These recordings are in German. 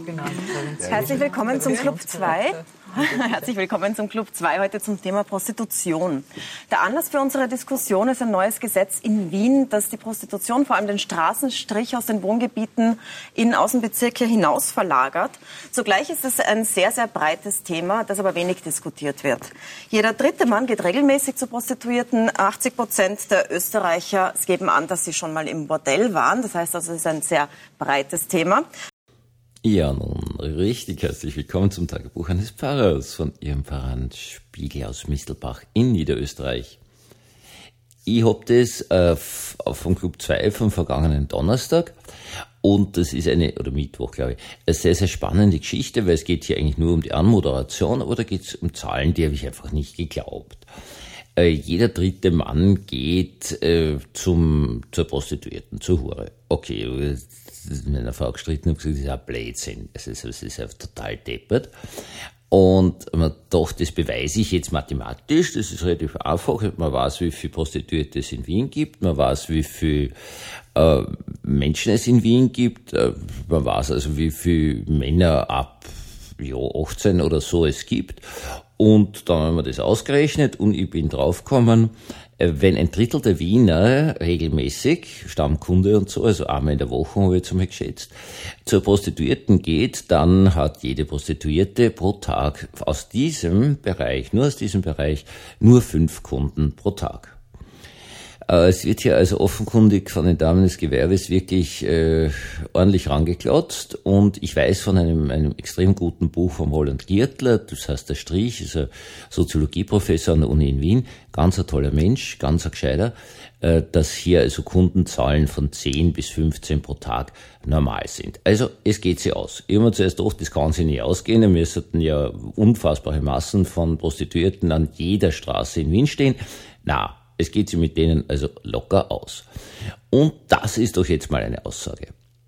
Genau. Herzlich willkommen zum Club 2. Herzlich willkommen zum Club 2, heute zum Thema Prostitution. Der Anlass für unsere Diskussion ist ein neues Gesetz in Wien, das die Prostitution, vor allem den Straßenstrich aus den Wohngebieten in Außenbezirke hinaus verlagert. Zugleich ist es ein sehr, sehr breites Thema, das aber wenig diskutiert wird. Jeder dritte Mann geht regelmäßig zu Prostituierten. 80% der Österreicher geben an, dass sie schon mal im Bordell waren. Das heißt also, es ist ein sehr breites Thema. Ja, nun, richtig herzlich willkommen zum Tagebuch eines Pfarrers von Ihrem Pfarrer Spiegel aus Mistelbach in Niederösterreich. Ich hab das vom Club 2 vom vergangenen Donnerstag und das ist oder Mittwoch, glaube ich, eine sehr, sehr spannende Geschichte, weil es geht hier eigentlich nur um die Anmoderation, aber da geht es um Zahlen, die habe ich einfach nicht geglaubt. Jeder dritte Mann geht zur Prostituierten, zur Hure. Okay, das ist mit einer Frau gestritten und gesagt, das ist ein Blödsinn. Es ist ja total deppert. Und man dachte, das beweise ich jetzt mathematisch. Das ist relativ einfach. Man weiß, wie viele Prostituierte es in Wien gibt. Man weiß, wie viele Menschen es in Wien gibt. Man weiß also, wie viele Männer ab 18 oder so es gibt. Und dann haben wir das ausgerechnet und ich bin draufgekommen, wenn ein Drittel der Wiener regelmäßig, Stammkunde und so, also einmal in der Woche habe ich jetzt einmal geschätzt, zur Prostituierten geht, dann hat jede Prostituierte pro Tag aus diesem Bereich, nur 5 Kunden pro Tag. Es wird hier also offenkundig von den Damen des Gewerbes wirklich ordentlich rangeklotzt und ich weiß von einem extrem guten Buch von Roland Giertler, das heißt Der Strich, ist ein Soziologieprofessor an der Uni in Wien, ganz ein toller Mensch, ganz ein Gescheiter, dass hier also Kundenzahlen von 10 bis 15 pro Tag normal sind. Also es geht sich aus. Ich habe mir zuerst gedacht, das kann sich nicht ausgehen, wir müssten ja unfassbare Massen von Prostituierten an jeder Straße in Wien stehen. Na, es geht sich mit denen also locker aus. Und das ist doch jetzt mal eine Aussage.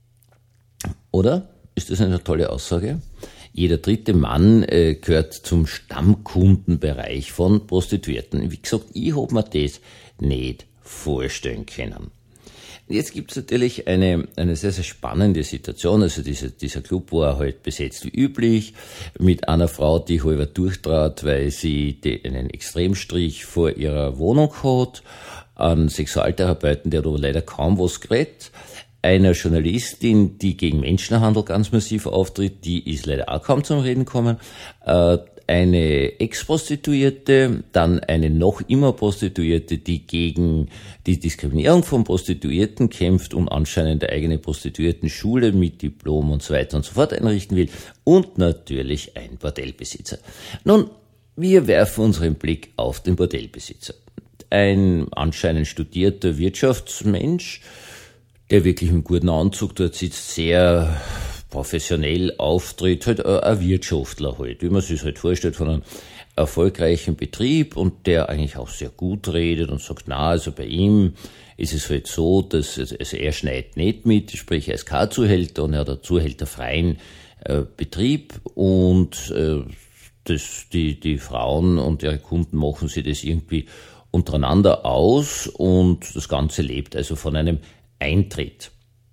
Oder? Ist das eine tolle Aussage? Jeder dritte Mann gehört zum Stammkundenbereich von Prostituierten. Wie gesagt, ich hab mir das nicht vorstellen können. Jetzt gibt's natürlich eine sehr, sehr spannende Situation. Also dieser Club war halt besetzt wie üblich mit einer Frau, die halber durchtrat, weil sie einen Extremstrich vor ihrer Wohnung hat, einen Sexualtherapeuten, der aber leider kaum was geredet, einer Journalistin, die gegen Menschenhandel ganz massiv auftritt, die ist leider auch kaum zum Reden gekommen, eine Ex-Prostituierte, dann eine noch immer Prostituierte, die gegen die Diskriminierung von Prostituierten kämpft und anscheinend eine eigene Prostituiertenschule mit Diplom und so weiter und so fort einrichten will und natürlich ein Bordellbesitzer. Nun, wir werfen unseren Blick auf den Bordellbesitzer. Ein anscheinend studierter Wirtschaftsmensch, der wirklich einen guten Anzug dort sitzt, sehr professionell auftritt, halt ein Wirtschaftler halt, wie man sich halt vorstellt von einem erfolgreichen Betrieb und der eigentlich auch sehr gut redet und sagt, na, also bei ihm ist es halt so, dass also er schneidet nicht mit, sprich er ist kein Zuhälter und er hat einen zuhälterfreien Betrieb und die Frauen und ihre Kunden machen sich das irgendwie untereinander aus und das Ganze lebt also von einem Eintritt.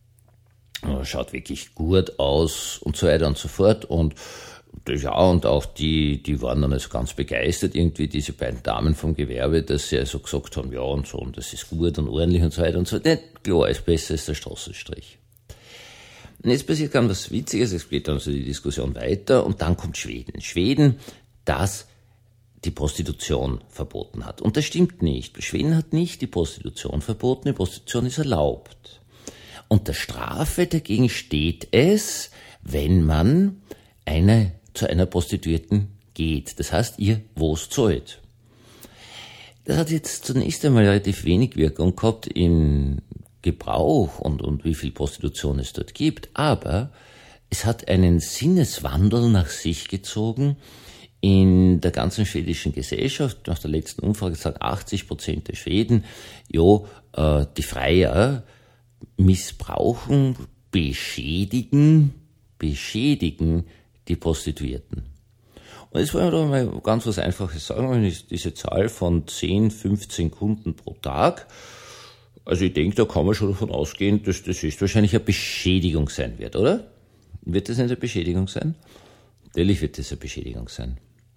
Schaut wirklich gut aus und so weiter und so fort und ja, und auch die waren dann also ganz begeistert, irgendwie diese beiden Damen vom Gewerbe, dass sie also gesagt haben, ja und so, und das ist gut und ordentlich und so weiter und so. Nicht klar, ist besser als der Straßenstrich. Und jetzt passiert ganz was Witziges, es geht dann so die Diskussion weiter und dann kommt Schweden. Schweden, das die Prostitution verboten hat. Und das stimmt nicht. Schweden hat nicht die Prostitution verboten, die Prostitution ist erlaubt. Unter Strafe dagegen steht es, wenn man zu einer Prostituierten geht. Das heißt, ihr was zahlt. Das hat jetzt zunächst einmal relativ wenig Wirkung gehabt in Gebrauch und wie viel Prostitution es dort gibt, aber es hat einen Sinneswandel nach sich gezogen in der ganzen schwedischen Gesellschaft. Nach der letzten Umfrage sagen 80% der Schweden, die Freier missbrauchen, beschädigen die Prostituierten. Und jetzt wollen wir doch mal ganz was Einfaches sagen, wenn ich diese Zahl von 10, 15 Kunden pro Tag, also ich denke, da kann man schon davon ausgehen, dass das höchstwahrscheinlich eine Beschädigung sein wird, oder? Wird das nicht eine Beschädigung sein? Natürlich wird das eine Beschädigung sein.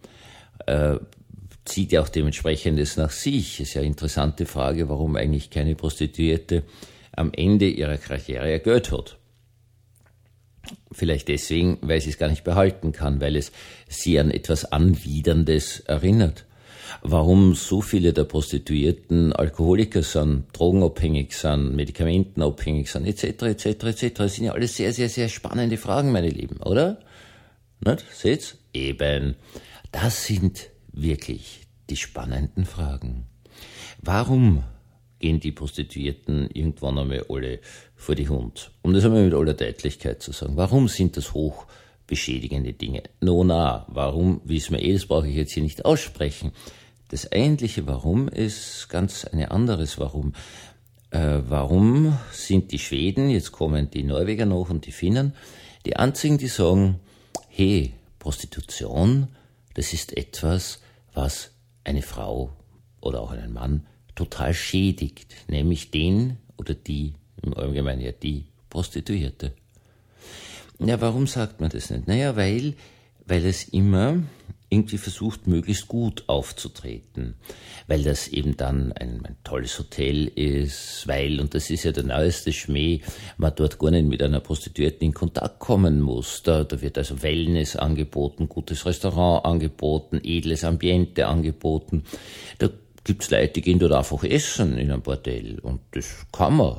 Zieht ja auch dementsprechendes nach sich. Ist ja eine interessante Frage, warum eigentlich keine Prostituierte am Ende ihrer Karriere Geld hat. Vielleicht deswegen, weil sie es gar nicht behalten kann, weil es sie an etwas Anwiderndes erinnert. Warum so viele der Prostituierten Alkoholiker sind, drogenabhängig sind, medikamentenabhängig sind, etc., etc., etc. Das sind ja alles sehr, sehr, sehr spannende Fragen, meine Lieben, oder? Nicht? Seht's? Eben. Das sind wirklich die spannenden Fragen. Warum gehen die Prostituierten irgendwann einmal alle vor die Hund? Um das einmal mit aller Deutlichkeit zu sagen. Warum sind das hochbeschädigende Dinge? Warum, wissen wir das brauche ich jetzt hier nicht aussprechen. Das eigentliche Warum ist ganz ein anderes Warum. Warum sind die Schweden, jetzt kommen die Norweger noch und die Finnen, die einzigen, die sagen, hey, Prostitution, das ist etwas, was eine Frau oder auch einen Mann total schädigt, nämlich den oder die, im Allgemeinen ja die Prostituierte. Ja, warum sagt man das nicht? Naja, weil es immer irgendwie versucht, möglichst gut aufzutreten, weil das eben dann ein tolles Hotel ist, und das ist ja der neueste Schmäh, man dort gar nicht mit einer Prostituierten in Kontakt kommen muss. Da wird also Wellness angeboten, gutes Restaurant angeboten, edles Ambiente angeboten. Da gibt's Leute, die gehen dort einfach essen in einem Bordell und das kann man,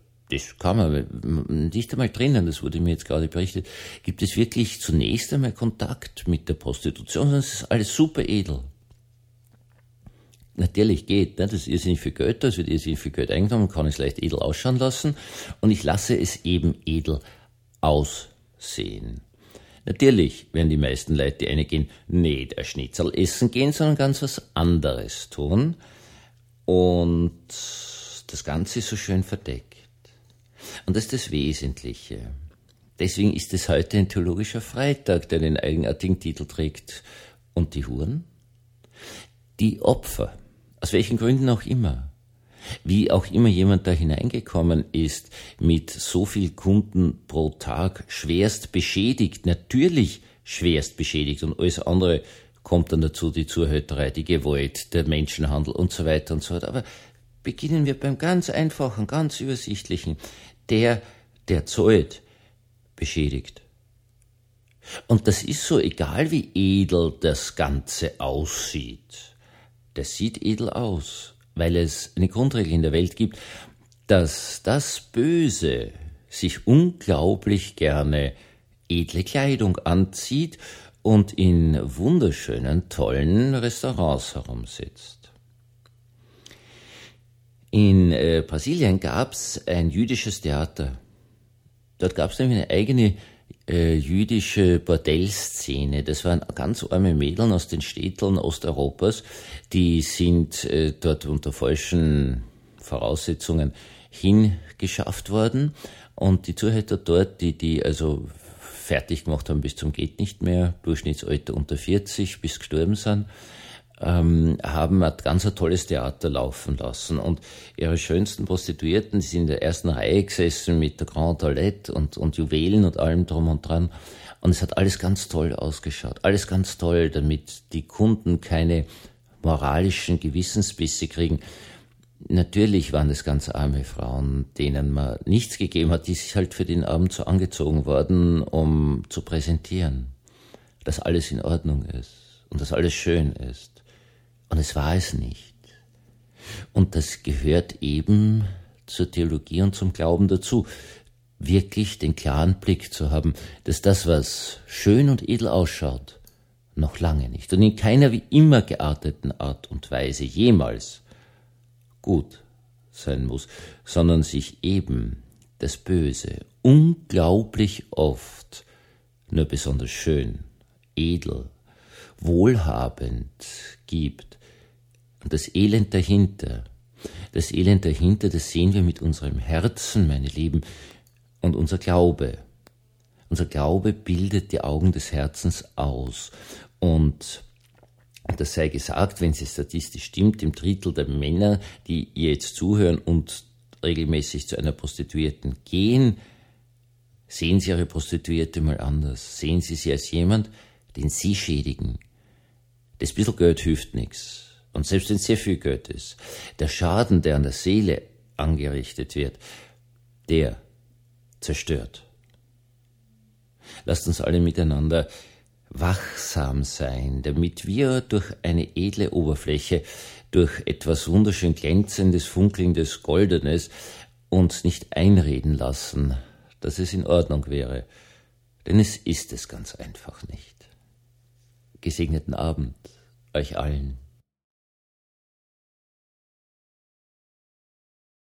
nicht einmal drinnen, das wurde mir jetzt gerade berichtet, gibt es wirklich zunächst einmal Kontakt mit der Prostitution, sondern es ist alles super edel. Natürlich geht, ne? Das ist irrsinnig viel Geld, das wird irrsinnig viel Geld eingenommen, kann es leicht edel ausschauen lassen und ich lasse es eben edel aussehen. Natürlich werden die meisten Leute, die reingehen, nicht ein Schnitzel essen gehen, sondern ganz was anderes tun und das Ganze ist so schön verdeckt. Und das ist das Wesentliche. Deswegen ist es heute ein theologischer Freitag, der den eigenartigen Titel trägt. Und die Huren? Die Opfer, aus welchen Gründen auch immer, wie auch immer jemand da hineingekommen ist, mit so viel Kunden pro Tag, schwerst beschädigt, natürlich schwerst beschädigt und alles andere kommt dann dazu, die Zuhälterei, die Gewalt, der Menschenhandel und so weiter und so fort. Aber beginnen wir beim ganz einfachen, ganz übersichtlichen. Der zahlt, beschädigt. Und das ist so, egal wie edel das Ganze aussieht. Das sieht edel aus, weil es eine Grundregel in der Welt gibt, dass das Böse sich unglaublich gerne edle Kleidung anzieht und in wunderschönen, tollen Restaurants herumsitzt. In Brasilien gab's ein jüdisches Theater. Dort gab's nämlich eine eigene jüdische Bordellszene. Das waren ganz arme Mädeln aus den Städteln Osteuropas, die sind dort unter falschen Voraussetzungen hingeschafft worden und die Zuhälter dort, die also fertig gemacht haben bis zum geht nicht mehr, Durchschnittsalter unter 40 bis gestorben sind, haben ein ganz tolles Theater laufen lassen und ihre schönsten Prostituierten, die sind in der ersten Reihe gesessen mit der Grand Toilette und Juwelen und allem drum und dran und es hat alles ganz toll ausgeschaut, alles ganz toll, damit die Kunden keine moralischen Gewissensbisse kriegen. Natürlich waren es ganz arme Frauen, denen man nichts gegeben hat, die sich halt für den Abend so angezogen worden, um zu präsentieren, dass alles in Ordnung ist und dass alles schön ist. Und es war es nicht. Und das gehört eben zur Theologie und zum Glauben dazu, wirklich den klaren Blick zu haben, dass das, was schön und edel ausschaut, noch lange nicht und in keiner wie immer gearteten Art und Weise jemals gut sein muss, sondern sich eben das Böse unglaublich oft nur besonders schön, edel, wohlhabend gibt. Und das Elend dahinter, das sehen wir mit unserem Herzen, meine Lieben, und unser Glaube bildet die Augen des Herzens aus. Und das sei gesagt, wenn es statistisch stimmt, im Drittel der Männer, die jetzt zuhören und regelmäßig zu einer Prostituierten gehen, Sehen Sie Ihre Prostituierte mal anders. Sehen Sie sie als jemand, den Sie schädigen. Das bisschen Geld hilft nichts. Und selbst wenn es sehr viel Geld ist, der Schaden, der an der Seele angerichtet wird, der zerstört. Lasst uns alle miteinander wachsam sein, damit wir durch eine edle Oberfläche, durch etwas wunderschön Glänzendes, Funkelndes, Goldenes uns nicht einreden lassen, dass es in Ordnung wäre, denn es ist es ganz einfach nicht. Gesegneten Abend euch allen.